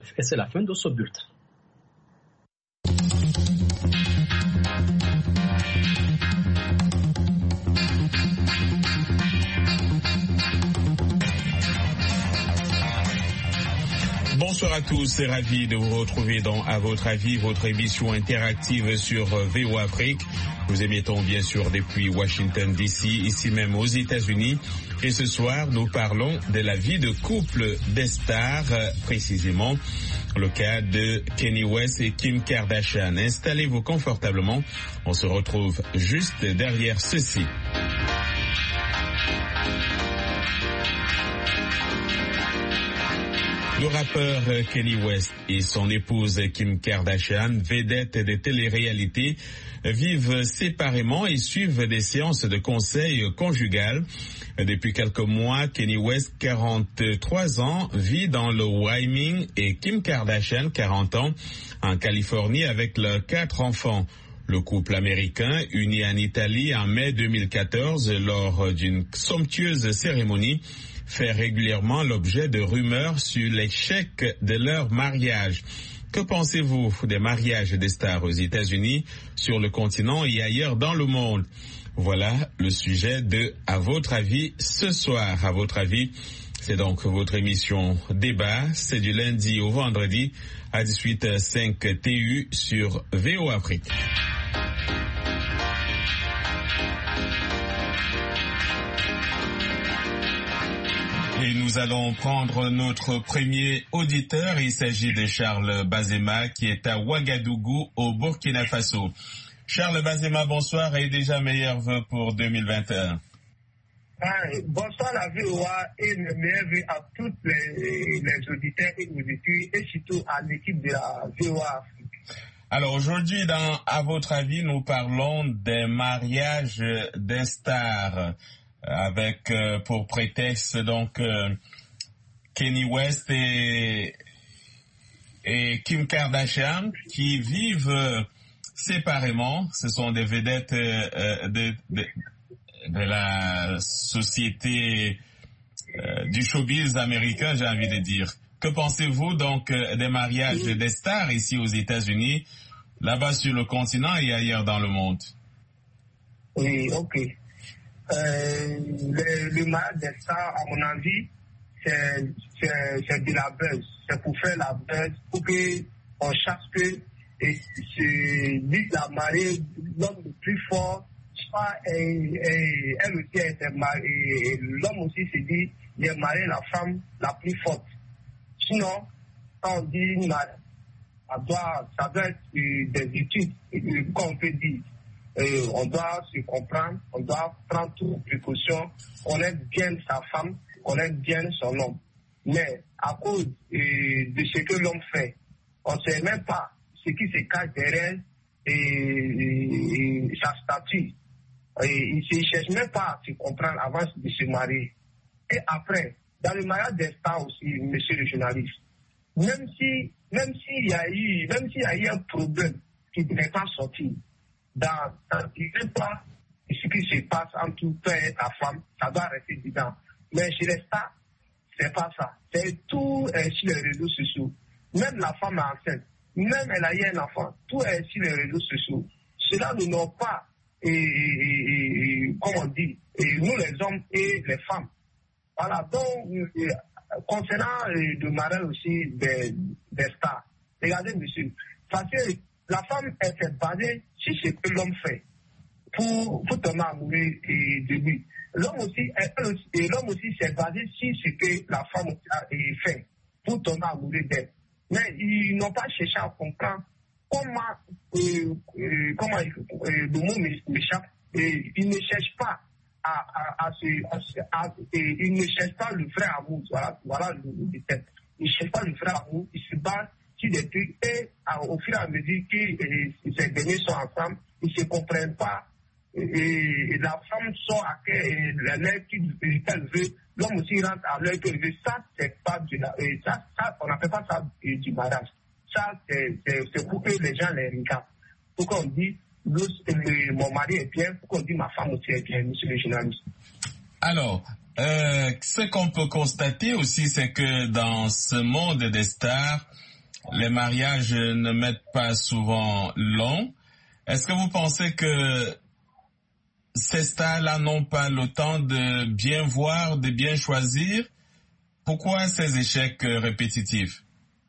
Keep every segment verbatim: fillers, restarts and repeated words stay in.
Et c'est la fin de ce bulletin. Bonsoir à tous, c'est ravi de vous retrouver dans À votre avis, votre émission interactive sur V O Afrique. Nous émettons bien sûr depuis Washington D C, ici même aux États-Unis. Et ce soir, nous parlons de la vie de couple des stars, précisément le cas de Kanye West et Kim Kardashian. Installez-vous confortablement, on se retrouve juste derrière ceci. Le rappeur Kanye West et son épouse Kim Kardashian, vedettes de télé-réalité, vivent séparément et suivent des séances de conseil conjugal. Depuis quelques mois, Kanye West, quarante-trois ans, vit dans le Wyoming et Kim Kardashian, quarante ans, en Californie avec leurs quatre enfants. Le couple américain, uni en Italie en mai deux mille quatorze lors d'une somptueuse cérémonie, fait régulièrement l'objet de rumeurs sur l'échec de leur mariage. Que pensez-vous des mariages des stars aux États-Unis, sur le continent et ailleurs dans le monde? Voilà le sujet de À votre avis ce soir. À votre avis, c'est donc votre émission débat. C'est du lundi au vendredi à dix-huit heures cinq T U sur V O Afrique. Et nous allons prendre notre premier auditeur. Il s'agit de Charles Bazema qui est à Ouagadougou au Burkina Faso. Charles Bazema, bonsoir et déjà meilleurs vœux pour deux mille vingt et un. Ah, bonsoir à V O A et mes meilleurs vœux à tous les, les auditeurs et auditeurs et surtout à l'équipe de la V O A Afrique. Alors aujourd'hui, dans À votre avis, nous parlons des mariages des stars, avec euh, pour prétexte donc euh, Kanye West et, et Kim Kardashian qui vivent euh, séparément. Ce sont des vedettes euh, de, de, de la société euh, du showbiz américain, j'ai envie de dire. Que pensez-vous donc euh, des mariages des stars ici aux États-Unis, là-bas sur le continent et ailleurs dans le monde? Oui, ok. Euh, le, le mariage des stars, à mon avis, c'est, c'est, c'est de la buzz. C'est pour faire la buzz, pour qu'on cherche que et, c'est, vite la mariée, l'homme le plus fort, soit et, et, elle aussi a été mariée, et l'homme aussi se dit, il est marié la femme la plus forte. Sinon, quand on dit mariage, ça doit, ça doit être euh, des études, euh, comme on peut dire. Euh, on doit se comprendre, on doit prendre toutes les précautions, connaître bien sa femme, connaître bien son homme. Mais à cause euh, de ce que l'homme fait, on ne sait même pas ce qui se cache derrière et, et, et sa statue. Et il ne cherche même pas à se comprendre avant de se marier. Et après, dans le mariage des stars aussi, monsieur le journaliste, même si, même s'il y a eu, même s'il y a eu un problème qui ne devait pas sortir, dans, dans il ne pas ce qui se passe entre toi et ta femme, ça doit rester dedans. Mais chez les stars, c'est pas ça. C'est tout est sur les réseaux sociaux. Même la femme est enceinte, même elle a eu un enfant, tout est sur les réseaux sociaux. Cela ne nous pas, et, et, et, et, comme on dit, et nous les hommes et les femmes. Voilà, donc, et, concernant le mariage aussi des, des stars, regardez monsieur, parce que la femme est basée sur ce que l'homme fait pour, pour tomber amoureux de lui. L'homme aussi, et l'homme aussi s'est basé sur ce que la femme a fait pour tomber amoureux d'elle. Mais ils n'ont pas cherché à comprendre comment, euh, euh, comment euh, le mot m'échappe. Et ils ne cherchent pas à, à, à, se, à, à, à et ils ne cherchent pas le vrai amour. Voilà, voilà le, le thème. Ils ne cherchent pas le vrai amour. Ils se basent des trucs et à, au fur et à mesure que et, ces derniers sont ensemble, ils ne se comprennent pas et, et la femme sort à l'heure qu'elle veut, l'homme aussi rentre à l'heure qu'il veut. Ça, c'est pas du et ça, ça, on n'appelle pas ça du mariage. Ça, c'est, c'est, c'est pour que les gens les regardent. Pourquoi on dit le, le, mon mari est bien, pourquoi on dit ma femme aussi est bien, monsieur le journaliste? Alors, euh, ce qu'on peut constater aussi, c'est que dans ce monde des stars, les mariages ne mettent pas souvent long. Est-ce que vous pensez que ces stars-là n'ont pas le temps de bien voir, de bien choisir? Pourquoi ces échecs répétitifs?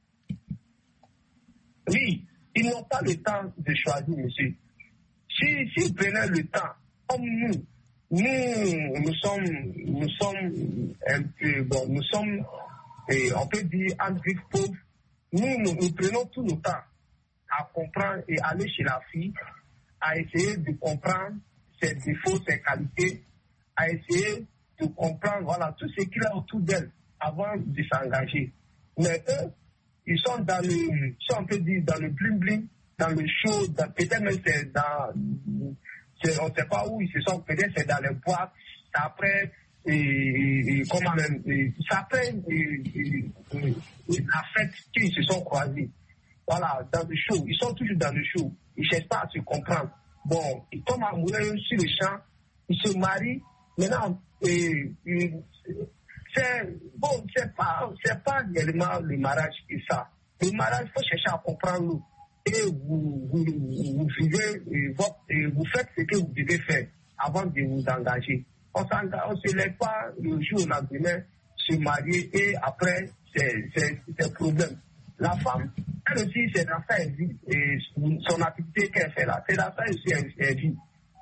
Oui, ils n'ont pas le temps de choisir, monsieur. S'ils si, si prenaient le temps, comme nous, nous, nous sommes, nous sommes un peu, bon, nous sommes, et on peut dire, André pauvres, nous, nous, nous prenons tout le temps à comprendre et aller chez la fille, à essayer de comprendre ses défauts, ses qualités, à essayer de comprendre, voilà, tout ce qu'il y a autour d'elle avant de s'engager. Mais eux, ils sont dans le, si on peut dire, dans le bling-bling, dans le show, dans, peut-être même c'est dans, c'est, on ne sait pas où ils se sont, peut-être c'est dans les boîtes, après, et, et, et comment même, et, c'est après et, et, et, la fête qu'ils se sont croisés. Voilà, dans le show, ils sont toujours dans le show, ils ne cherchent pas à se comprendre. Bon, ils tombent amoureux sur le champ, ils se marient, maintenant, et, et, c'est, bon, c'est pas, c'est pas réellement le mariage qui est ça. Le mariage, il faut chercher à comprendre. Et vous, vous, vous vivez, et votre, et vous faites ce que vous devez faire avant de vous engager. On ne se lève pas le jour au lendemain, se marier et après, c'est, c'est, c'est un problème. La femme, elle aussi, c'est dans ça elle vit. Et son activité qu'elle fait là, c'est dans ça aussi elle, elle vit.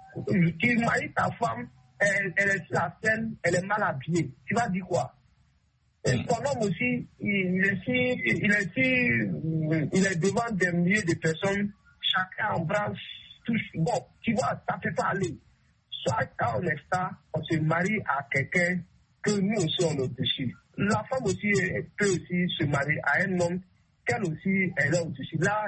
Tu maries ta femme, Elle, elle est sur la scène, elle est mal habillée. Tu vas dire quoi? Et ton homme aussi, il est, si, il, est si, il est devant des milliers de personnes, chacun embrasse, touche. Bon, tu vois, ça ne peut pas aller. Soit quand on est star, on se marie à quelqu'un que nous aussi on est au-dessus. La femme aussi peut aussi se marier à un homme qu'elle aussi elle est au-dessus. Là,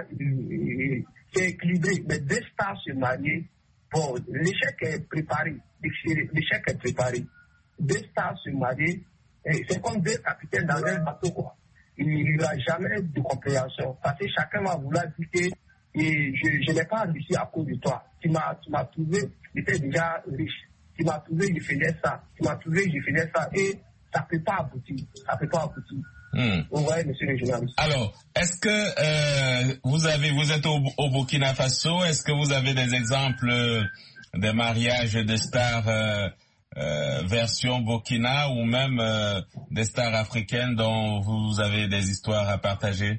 c'est équilibré. Mais deux stars se marier, bon, l'échec est préparé. L'échec est préparé. Deux stars se marient, c'est comme deux capitaines dans un bateau, quoi. Il n'y aura jamais de compréhension. Parce que chacun va vouloir dire que et je, je n'ai pas réussi à cause de toi. Tu m'as, tu m'as trouvé, j'étais déjà riche. Tu m'as trouvé, je faisais ça. Tu m'as trouvé, je faisais ça. Et ça ne peut pas aboutir. Ça ne peut pas aboutir. Hmm. Vous voyez, monsieur le journaliste. Alors, est-ce que euh, vous avez, vous êtes au, au Burkina Faso, est-ce que vous avez des exemples euh, des mariages de stars euh, euh, version Burkina ou même euh, des stars africaines dont vous avez des histoires à partager?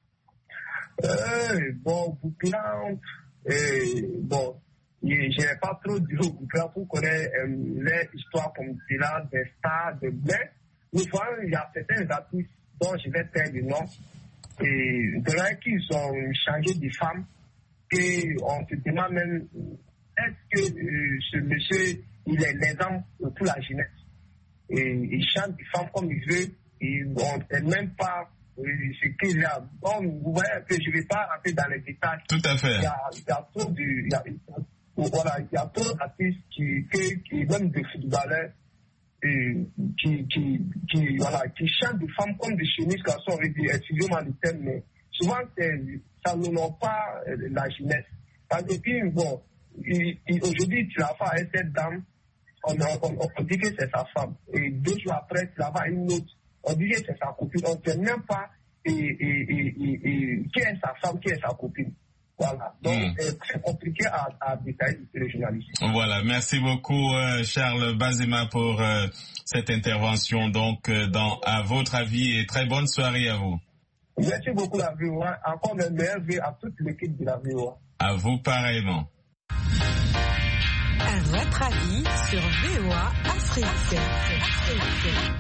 Euh, bon, Burkina, euh, bon, je n'ai pas trop dit au Burkina pour connaître euh, les histoires comme cela, des stars, de blé. Mais voilà, il y a certains artistes dont je vais taire le nom, et de là qu'ils ont changé de femme, et on se demande même, est-ce que euh, ce monsieur, il est l'exemple pour la jeunesse? Et il chante des femmes comme il veut, et on ne sait même pas euh, ce qu'il a. Bon, vous voyez que je ne vais pas rentrer dans les détails. Tout à fait. Il y a, il y a trop de, il y a, voilà, il y a trop d'artistes qui, qui, qui, même des footballeurs, et qui, qui, qui, voilà, qui chantent des femmes comme des chemises garçons, excusez-moi le terme, mais souvent ça n'honore pas la jeunesse. Parce que puis, bon, il, il, aujourd'hui, tu la vois avec cette dame, on, on, on dit que c'est sa femme. Et deux jours après, tu la vois avec une autre, on dit que c'est sa copine. On ne sait même pas et, et, et, et, et, qui est sa femme, qui est sa copine. Voilà. Donc, mmh. euh, c'est compliqué à, à détailler le journaliste. Voilà. Merci beaucoup, euh, Charles Bazema, pour euh, cette intervention. Donc, euh, dans À votre avis, et très bonne soirée à vous. Merci beaucoup, la V O A. Encore mes meilleurs vœux à toute l'équipe de la V O A. À vous pareillement. À votre avis sur V O A Afrique. Afrique.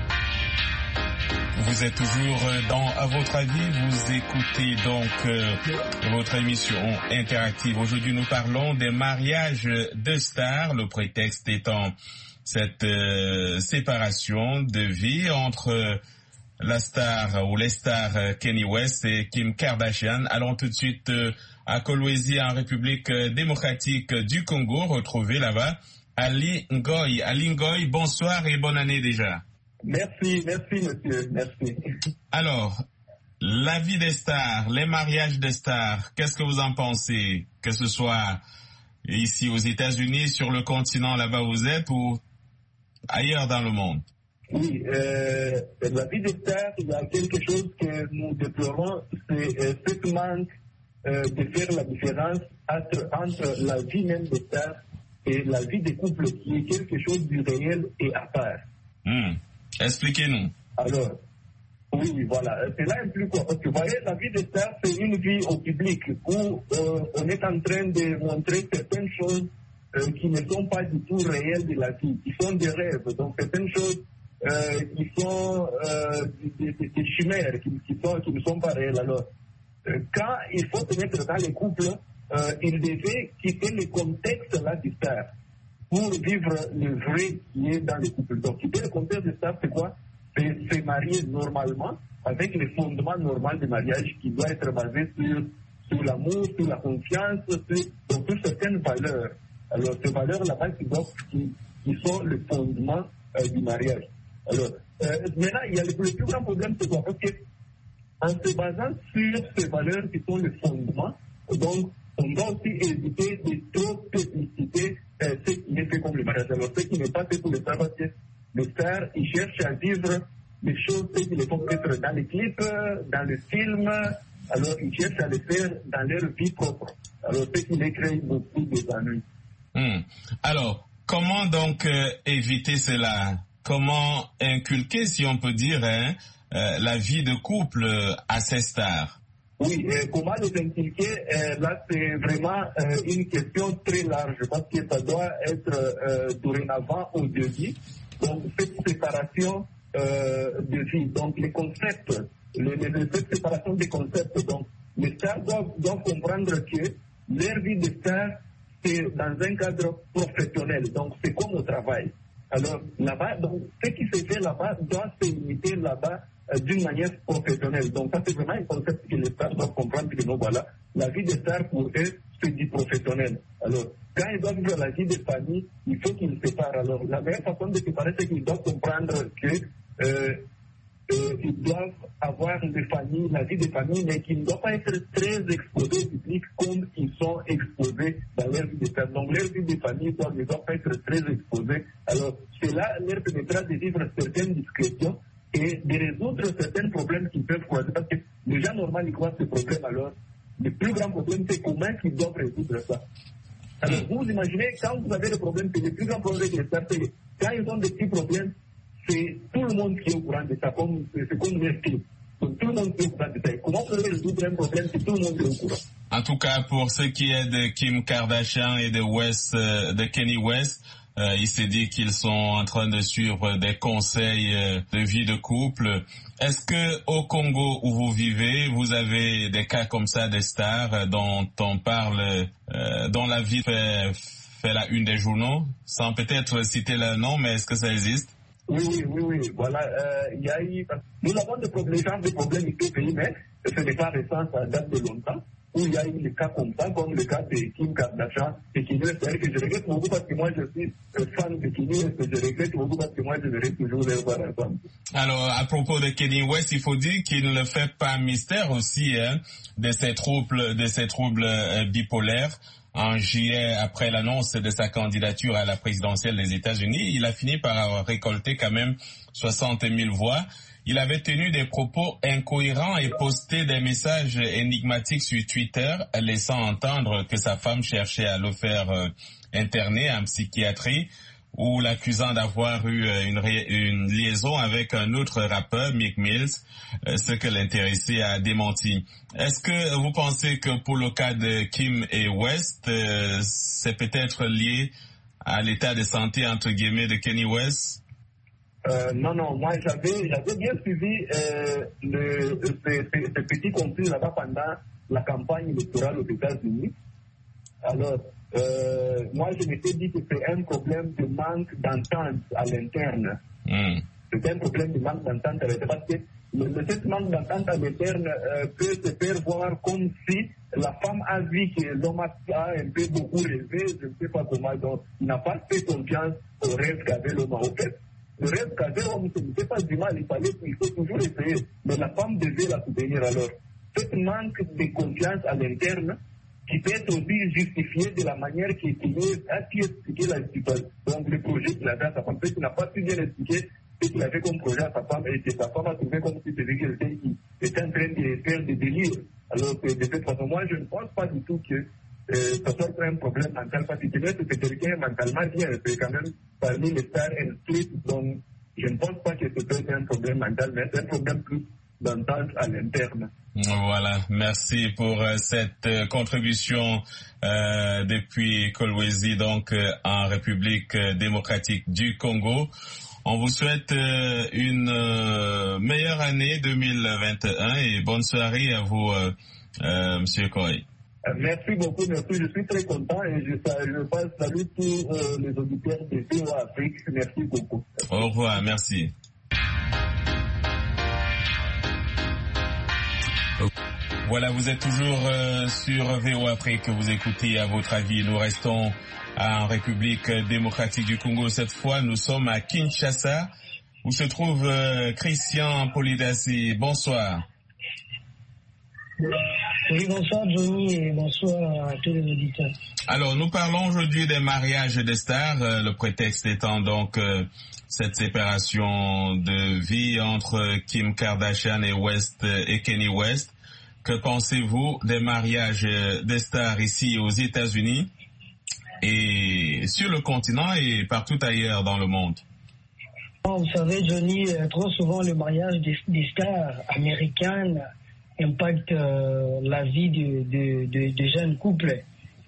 Vous êtes toujours dans À votre avis, vous écoutez donc euh, votre émission interactive. Aujourd'hui, nous parlons des mariages de stars, le prétexte étant cette euh, séparation de vie entre euh, la star ou les stars euh, Kanye West et Kim Kardashian. Allons tout de suite euh, à Kolwezi, en République démocratique du Congo, retrouver là-bas Ali Ngoy. Ali Ngoy, bonsoir et bonne année déjà. Merci, merci monsieur, merci. Alors, la vie des stars, les mariages des stars, qu'est-ce que vous en pensez? Que ce soit ici aux États-Unis, sur le continent là-bas où vous êtes, ou ailleurs dans le monde? Oui, euh, la vie de star, il y a quelque chose que nous déplorons, c'est euh, ce manque euh, de faire la différence entre, entre la vie même de star et la vie des couples, qui est quelque chose du réel et à part. Mmh. Expliquez-nous. Alors, oui, voilà, c'est là un plus quoi. Parce que vous voyez, la vie de star, c'est une vie au public où euh, on est en train de montrer certaines choses euh, qui ne sont pas du tout réelles de la vie, qui sont des rêves. Donc, certaines choses euh, qui sont euh, des, des, des chimères, qui, qui, sont, qui ne sont pas réelles. Alors, euh, quand il faut se mettre dans les couples, euh, il devait quitter le contexte là du star pour vivre le vrai qui est dans les couples. Donc, quitter le contexte du star, c'est quoi? C'est se marier normalement, avec les fondements normaux du mariage qui doit être basé sur, sur l'amour, sur la confiance, sur, donc, sur certaines valeurs. Alors, ces valeurs là-bas qui, qui, qui sont le fondement euh, du mariage. Alors, euh, maintenant, il y a le, le plus grand problème, c'est quoi? Parce que, en se basant sur ces valeurs qui sont le fondement, donc, on doit aussi éviter de trop publiciter euh, ce qui est fait comme le mariage. Alors, ce qui n'est pas fait pour le stars, parce que les stars, ils cherchent à vivre les choses qu'ils les font peut-être dans les clips, dans les films. Alors, ils cherchent à les faire dans leur vie propre. Alors, ce qui les crée beaucoup d'ennuis. Mmh. Alors, comment donc euh, éviter cela? Comment inculquer, si on peut dire, hein, euh, la vie de couple à ces stars? Oui, euh, comment les inculquer? euh, Là, c'est vraiment euh, une question très large parce que ça doit être euh, dorénavant au début. Donc, cette séparation euh, de vie, donc les concepts, les, les, cette séparation des concepts. Donc, les stars doivent, doivent comprendre que leur vie de star, c'est dans un cadre professionnel. Donc, c'est comme au travail. Alors, là-bas, donc, ce qui se fait là-bas doit se limiter là-bas euh, d'une manière professionnelle. Donc, ça, c'est vraiment un concept que les stars doivent comprendre que nous, voilà, la vie de star pour eux, c'est du professionnel. Alors, quand ils doivent vivre la vie de famille, il faut qu'ils se séparent. Alors, la meilleure façon de se séparer, c'est qu'ils doivent comprendre que euh, euh, ils doivent avoir une famille, la vie de famille, mais qu'ils ne doivent pas être très exposés au public comme ils sont exposés dans leur vie de famille. Donc, leur vie de famille doit, ne doit pas être très exposée. Alors, cela leur permettra de vivre certaines discrétions et de résoudre certains problèmes qui peuvent croiser. Parce que les gens normaux, ils croisent ces problèmes. Alors, le plus grand problème, c'est comment ils doivent résoudre ça. Alors, vous imaginez, quand vous avez des problèmes, c'est le plus grand problème de ça, c'est quand ils ont des petits problèmes, c'est tout le monde qui est au courant de ça, comme, c'est comme une clip. Donc, tout le monde qui est au courant de ça. Comment vous allez résoudre un problème si tout le monde est au courant? En tout cas, pour ce qui est de Kim Kardashian et de West, euh, de Kanye West, euh, il s'est dit qu'ils sont en train de suivre des conseils euh, de vie de couple. Est-ce que au Congo où vous vivez, vous avez des cas comme ça, des stars euh, dont on parle, euh, dont la vie fait, fait la une des journaux, sans peut-être citer leur nom, mais est-ce que ça existe? Oui, oui, oui, oui. Voilà, il euh, y a eu... Nous avons des problèmes, des problèmes ici au pays, mais ce n'est pas récent, ça date de longtemps, où il y a eu des cas comme ça, comme le cas de Kim Kardashian et Kanye West, que je regrette beaucoup parce que moi je suis fan de Kanye West, et je regrette beaucoup parce que moi je verrai toujours les voir ensemble. Alors, à propos de Kanye West, il faut dire qu'il ne fait pas mystère aussi hein, de ses troubles, de ses troubles euh, bipolaires. En juillet, après l'annonce de sa candidature à la présidentielle des États-Unis, il a fini par récolter quand même soixante mille voix. Il avait tenu des propos incohérents et posté des messages énigmatiques sur Twitter, laissant entendre que sa femme cherchait à le faire euh, interner en psychiatrie, ou l'accusant d'avoir eu une, une liaison avec un autre rappeur, Meek Mills, euh, ce que l'intéressé a démenti. Est-ce que vous pensez que pour le cas de Kim et West, euh, c'est peut-être lié à l'état de santé, entre guillemets, de Kanye West? Euh, non, non, moi j'avais, j'avais bien suivi euh, le, ce, ce, ce petit conflit là-bas pendant la campagne électorale aux États-Unis. Alors, euh, moi je m'étais dit que c'est un problème de manque d'entente à l'interne. Mm. C'est un problème de manque d'entente à l'interne parce que le, le, ce manque d'entente à l'interne euh, peut se faire voir comme si la femme a vu que l'homme a un peu beaucoup rêvé, je ne sais pas comment, donc il n'a pas fait confiance au rêve qu'avait l'homme. En fait, le rêve qu'avait l'homme, ce n'était pas du mal, il fallait qu'il faut toujours essayer, mais la femme devait la soutenir. Alors, ce manque de confiance à l'interne, qui peut être aussi justifié de la manière qui est a pu expliquer la situation. Donc le projet qu'il a fait à sa femme, qui n'a pas pu bien expliquer ce qu'il avait comme projet à sa femme, et que sa femme a trouvé comme si c'était quelqu'un qui était en train de faire des délires. Alors que de cette façon, moi, je ne pense pas du tout que euh, ça soit un problème mental, parce que c'est quelqu'un mentalement bien, c'est quand même parmi les stars inscrites, donc je ne pense pas que ce soit un problème mental, mais c'est un problème plus d'entente à l'interne. Voilà, merci pour euh, cette euh, contribution euh, depuis Kolwezi, donc euh, en République euh, démocratique du Congo. On vous souhaite euh, une euh, meilleure année deux mille vingt et un et bonne soirée à vous, euh, euh, Monsieur Koy. Merci beaucoup, merci. Je suis très content et je, je passe salut tous euh, les auditeurs de V O A Afrique. Merci beaucoup. Au revoir, merci. Voilà, vous êtes toujours euh, sur V O A Afrique que vous écoutez à votre avis. Nous restons en République démocratique du Congo. Cette fois, nous sommes à Kinshasa, où se trouve euh, Christian Polidassi. Bonsoir. Oui, bonsoir Johnny et bonsoir à tous les auditeurs. Alors, nous parlons aujourd'hui des mariages des stars, euh, le prétexte étant donc euh, cette séparation de vie entre Kim Kardashian et West euh, et Kanye West. Que pensez-vous des mariages des stars ici aux États-Unis et sur le continent et partout ailleurs dans le monde? Vous savez, Johnny, trop souvent le mariage des, des stars américaines impacte euh, la vie de, de, de, de jeunes couples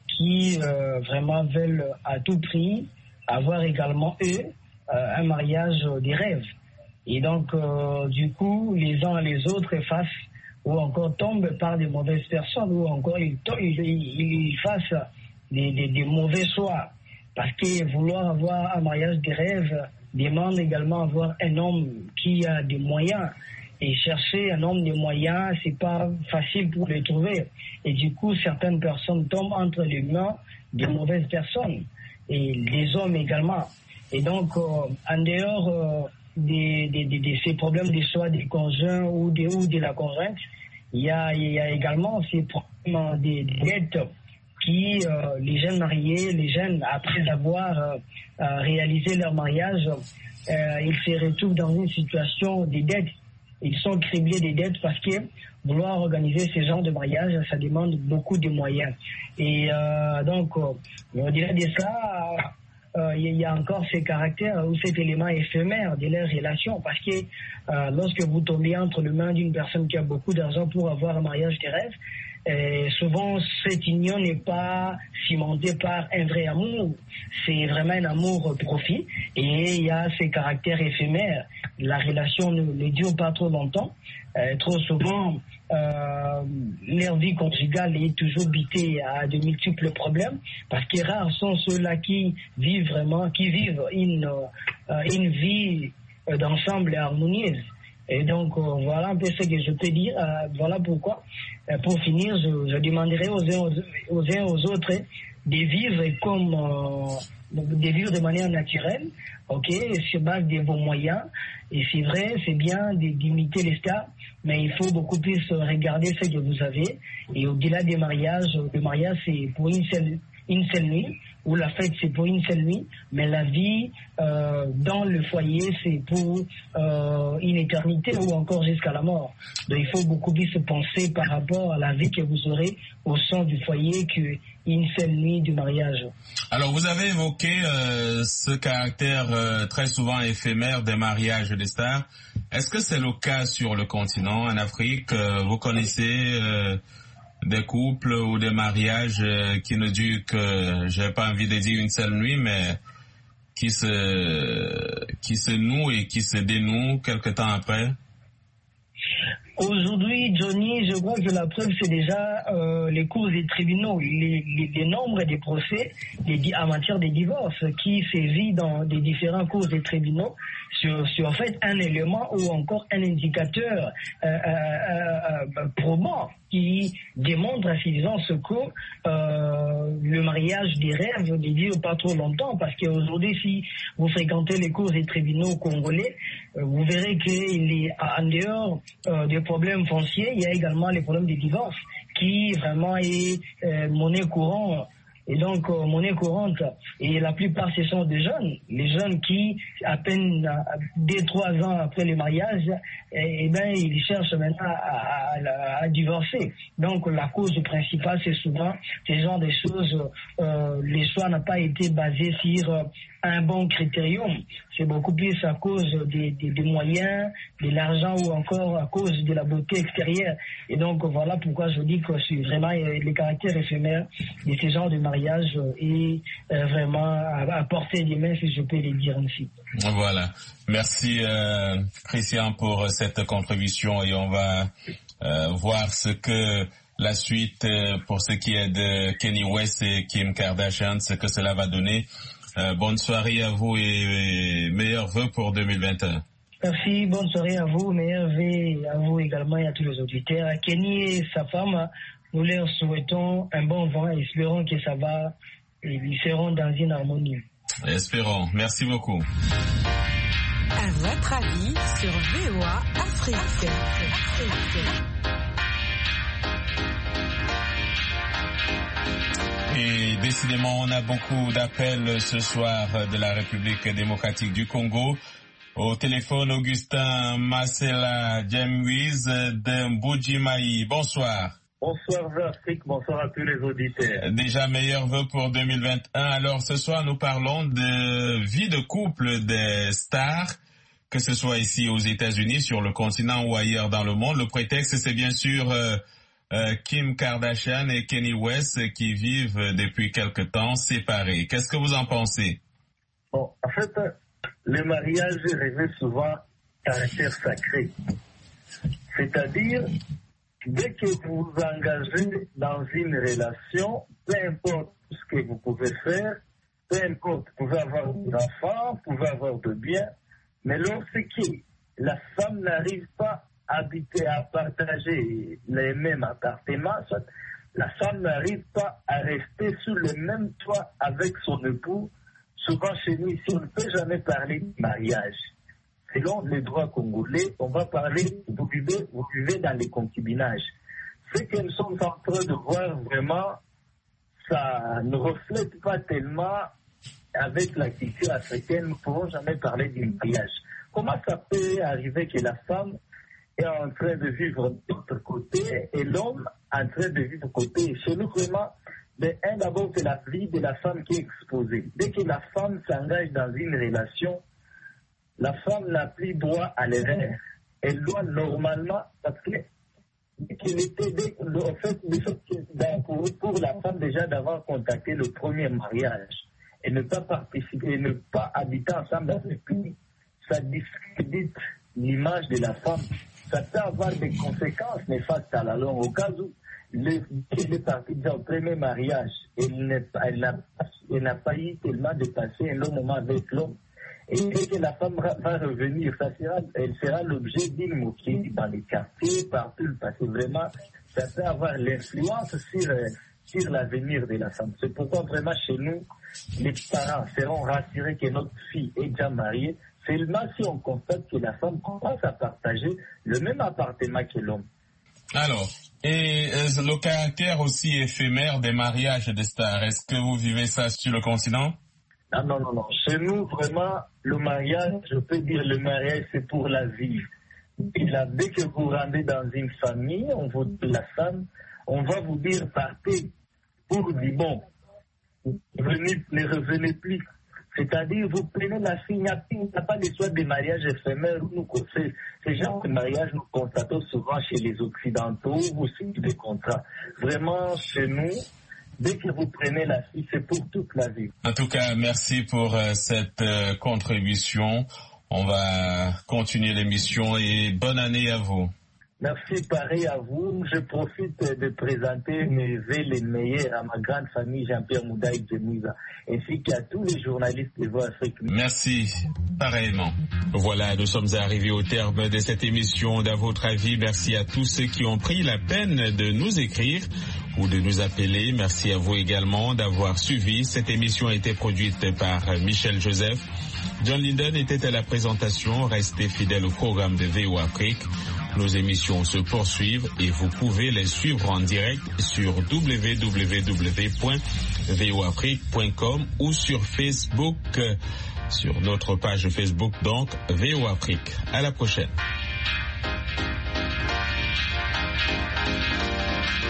qui euh, vraiment veulent à tout prix avoir également eux euh, un mariage des rêves. Et donc, euh, du coup, les uns et les autres fassent ou encore tombent par des mauvaises personnes, ou encore ils, ils, ils, ils fassent des, des, des mauvais choix. Parce que vouloir avoir un mariage des rêves demande également avoir un homme qui a des moyens. Et chercher un homme de moyens, c'est pas facile pour les trouver. Et du coup, certaines personnes tombent entre les mains de mauvaises personnes. Et les hommes également. Et donc, euh, en dehors euh, de, de, de, de ces problèmes de choix des conjoints ou de, ou de la conjointe, il y a, il y a également ces problèmes des dettes qui, euh, les jeunes mariés, les jeunes, après avoir euh, euh, réalisé leur mariage, euh, ils se retrouvent dans une situation de dette. Ils sont criblés des dettes parce que vouloir organiser ce genre de mariage, ça demande beaucoup de moyens. Et euh, donc, euh, au-delà de ça, euh, il y a encore ces caractères ou cet élément éphémère de leur relation, parce que euh, lorsque vous tombez entre les mains d'une personne qui a beaucoup d'argent pour avoir un mariage de rêve, euh, souvent cette union n'est pas cimentée par un vrai amour, c'est vraiment un amour profit, et il y a ces caractères éphémères. La relation ne, ne dure pas trop longtemps. Euh, trop souvent, euh, leur vie conjugale est toujours bitée à de multiples problèmes, parce que rares sont ceux-là qui vivent vraiment, qui vivent une, euh, une vie d'ensemble harmonieuse. Et donc, euh, voilà un peu ce que je peux dire. Euh, voilà pourquoi, euh, pour finir, je, je demanderai aux uns aux, aux, uns aux autres de vivre comme, euh, de vivre de manière naturelle, ok, sur base de vos moyens. Et c'est vrai, c'est bien d'imiter les stars, mais il faut beaucoup plus regarder ce que vous avez. Et au-delà des mariages, le mariage c'est pour une seule, une seule nuit, ou la fête c'est pour une seule nuit, mais la vie euh, dans le foyer c'est pour euh, une éternité ou encore jusqu'à la mort. Donc il faut beaucoup plus penser par rapport à la vie que vous aurez au sein du foyer qu'une seule nuit du mariage. Alors vous avez évoqué euh, ce caractère euh, très souvent éphémère des mariages des stars. Est-ce que c'est le cas sur le continent, en Afrique? euh, Vous connaissez euh, des couples ou des mariages euh, qui ne durent que, j'ai pas envie de dire une seule nuit, mais qui se qui se nouent et qui se dénouent quelque temps après? Aujourd'hui, Johnny, je crois que la preuve, c'est déjà euh, les cours des tribunaux, les, les, les nombres des procès les, en matière de divorce qui sévit dans des différents cours des tribunaux sur, sur en fait un élément ou encore un indicateur euh, euh, euh, probant qui démontre à suffisance que euh, le mariage des rêves ne dure pas trop longtemps, parce qu'aujourd'hui, si vous fréquentez les cours des tribunaux congolais, euh, vous verrez qu'il est en dehors euh, des problèmes fonciers, il y a également les problèmes de divorce qui vraiment est euh, monnaie courante et donc euh, monnaie courante. Et la plupart, ce sont des jeunes, les jeunes qui, à peine euh, deux, trois ans après le mariage, et, et ben, ils cherchent maintenant à, à, à divorcer. Donc la cause principale, c'est souvent ce genre de choses. Euh, les choix n'ont pas été basés sur euh, un bon critérium. C'est beaucoup plus à cause des, des, des moyens, de l'argent ou encore à cause de la beauté extérieure. Et donc voilà pourquoi je dis que c'est vraiment euh, le caractère éphémère de ce genre de mariage euh, est euh, vraiment à, à portée des mains, si je peux le dire ainsi. Voilà. Merci euh, Christian pour cette contribution et on va euh, voir ce que la suite euh, pour ce qui est de Kanye West et Kim Kardashian, ce que cela va donner. Euh, bonne soirée à vous et, et meilleurs vœux pour deux mille vingt et un. Merci, bonne soirée à vous, meilleurs vœux à vous également et à tous les auditeurs. À Kenny et sa femme, nous leur souhaitons un bon vent et espérons que ça va, et ils seront dans une harmonie. Espérons. Merci beaucoup. À votre avis sur V O A Afrique. Afrique. Et décidément, on a beaucoup d'appels ce soir de la République démocratique du Congo. Au téléphone, Augustin Marcela Djemwiz de Mbujimayi. Bonsoir. Bonsoir Afrique, bonsoir à tous les auditeurs. Déjà meilleurs vœux pour deux mille vingt et un. Alors ce soir, nous parlons de vie de couple des stars, que ce soit ici aux États-Unis, sur le continent ou ailleurs dans le monde. Le prétexte, c'est bien sûr euh, euh, Kim Kardashian et Kanye West qui vivent depuis quelque temps séparés. Qu'est-ce que vous en pensez? Bon, en fait, le mariage revêt souvent caractère sacré. C'est-à-dire, dès que vous vous engagez dans une relation, peu importe ce que vous pouvez faire, peu importe, vous pouvez avoir des enfants, vous pouvez avoir de biens, mais lorsque la femme n'arrive pas à habiter, à partager les mêmes appartements, soit la femme n'arrive pas à rester sous le même toit avec son époux, souvent chez nous ici, on ne peut jamais parler de mariage. Selon les droits congolais, on va parler, vous vivez, vous vivez dans les concubinages. Ce que nous sommes en train de voir vraiment, ça ne reflète pas tellement avec la culture africaine, nous ne pouvons jamais parler du mariage. Comment ça peut arriver que la femme est en train de vivre de l'autre côté et l'homme en train de vivre de côté? Chez nous, vraiment, mais un d'abord, c'est la vie de la femme qui est exposée. Dès que la femme s'engage dans une relation, la femme n'a plus droit à l'erreur. Elle doit normalement, parce que qu'il était, en fait, pour, pour la femme déjà d'avoir contacté le premier mariage et ne pas participer, et ne pas habiter ensemble dans ce pays, ça discrédite l'image de la femme. Ça peut avoir des conséquences néfastes à la longue. Au cas où le, elle est partie dans le premier mariage, elle n'a pas eu tellement de passer un long moment avec l'homme. Et dès que la femme va revenir, ça sera, elle sera l'objet d'une moquerie dans les quartiers, partout, parce que vraiment, ça peut avoir l'influence sur, sur l'avenir de la femme. C'est pourquoi vraiment chez nous, les parents seront rassurés que notre fille est déjà mariée, seulement si on constate que la femme commence à partager le même appartement que l'homme. Alors, et euh, le caractère aussi éphémère des mariages des stars, est-ce que vous vivez ça sur le continent? Non, non, non, non. Chez nous, vraiment, le mariage, je peux dire le mariage, c'est pour la vie. Et là, dès que vous rentrez dans une famille, on vous dit la femme, on va vous dire partez pour du bon. Venez, ne revenez plus. C'est-à-dire, vous prenez la fille, il n'y a pas d'histoire de mariage éphémère. Nous, c'est, ce genre de mariage, nous constatons souvent chez les Occidentaux ou signe des contrats. Vraiment, chez nous, dès que vous prenez la fille, c'est pour toute la vie. En tout cas, merci pour euh, cette euh, contribution. On va continuer l'émission et bonne année à vous. Merci, pareil à vous. Je profite de présenter mes vœux les meilleurs à ma grande famille Jean-Pierre Moudaï Djemwiza, ainsi qu'à tous les journalistes de Voix Afrique. Merci, pareillement. Voilà, nous sommes arrivés au terme de cette émission. D'à votre avis, merci à tous ceux qui ont pris la peine de nous écrire ou de nous appeler. Merci à vous également d'avoir suivi. Cette émission a été produite par Michel Joseph. John Linden était à la présentation. Restez fidèles au programme de V O A Afrique. Nos émissions se poursuivent et vous pouvez les suivre en direct sur w w w point v o afrique point com ou sur Facebook, sur notre page Facebook donc V O Afrique. À la prochaine.